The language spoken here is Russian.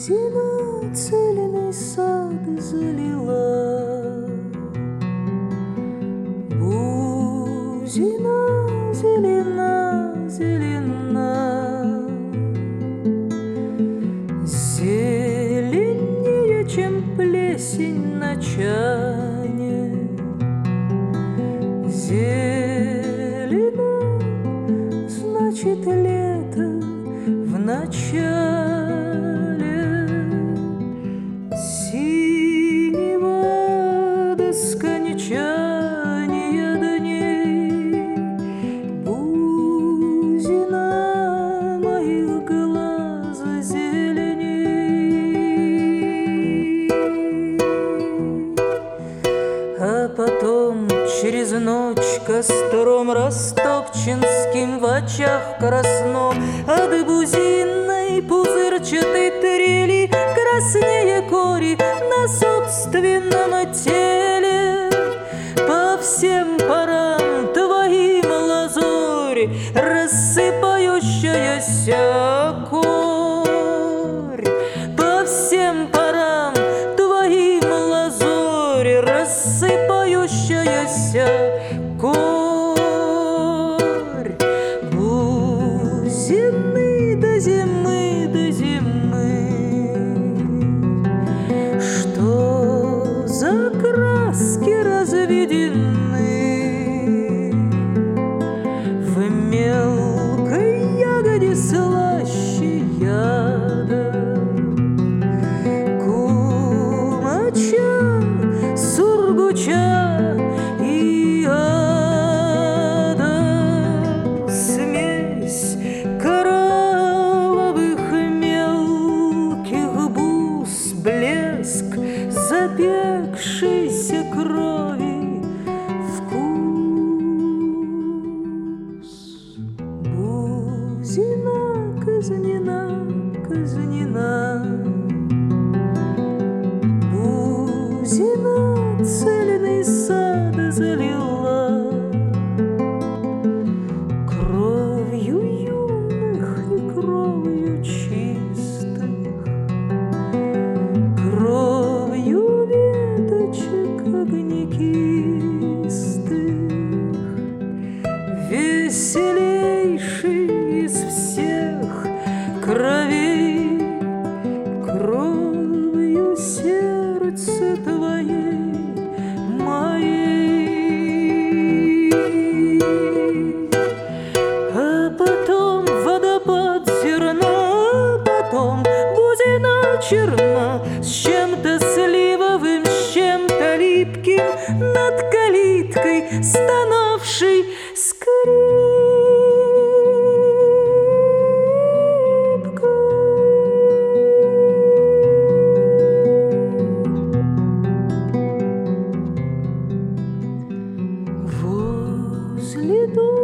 Бузина цельный сад залила, Бузина зелена, зелена, зеленее, чем плесень на чане. Зелено, значит, лето в начале. Синего до скончания дней Бузина моих глаз зеленей. А потом через ночь костром ростопчинским в очах красном от бузинной пузырчатой трели краснее кори на собственном теле. По всем парам твоим лазурь, рассыпающаяся корь. По всем парам твоим лазурь, рассыпающаяся корь. Бузины до зимы, до зимы. Что за краски разведены в мелкой ягоде слаще яда, кумача, сургуча и ада. Смесь коралловых мелких бус, блеск запекшейся крови, вкус. Бузина казнена, казнена, Бузина цельный сад залила кровью юных и кровью чистых, кровью веточек огнекистых. Веселейший из всех кровей, кровью сердца твоей, моей. А потом водопад зерна, потом бузина черна, с чем-то сливовым, с чем-то липким, над калиткой стонавший скрипкой. Возле дома